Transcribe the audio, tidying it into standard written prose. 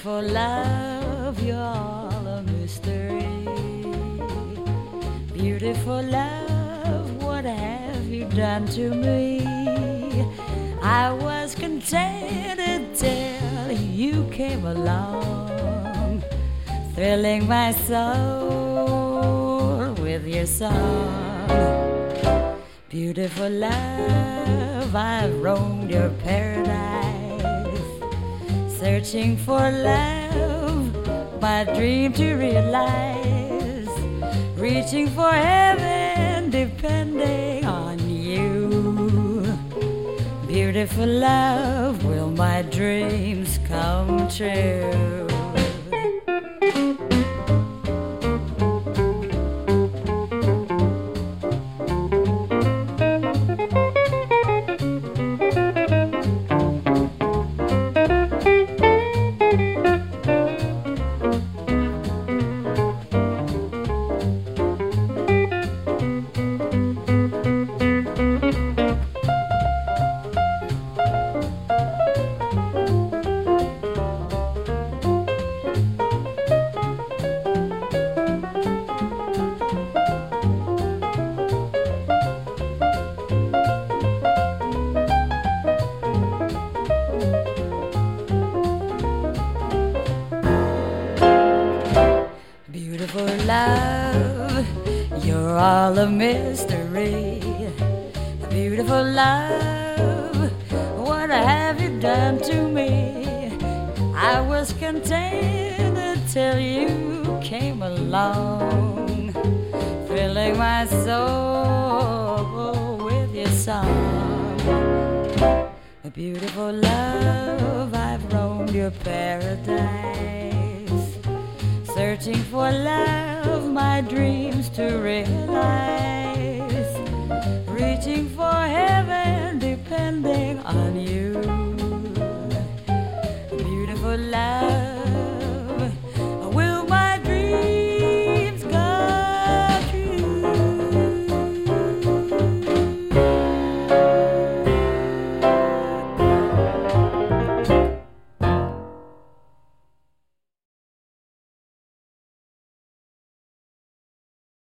Beautiful love, you're all a mystery. Beautiful love, what have you done to me? I was contented till you came along, thrilling my soul with your song. Beautiful love, I've roamed your paradise, searching for love, my dream to realize, reaching for heaven, depending on you. Beautiful love, will my dreams come true? Beautiful love, you're all a mystery. Beautiful love, what have you done to me? I was contented till you came along, filling my soul with your song. Beautiful love, I've roamed your paradise, searching for love, my dreams to realize, reaching for heaven, depending on you. Beautiful love.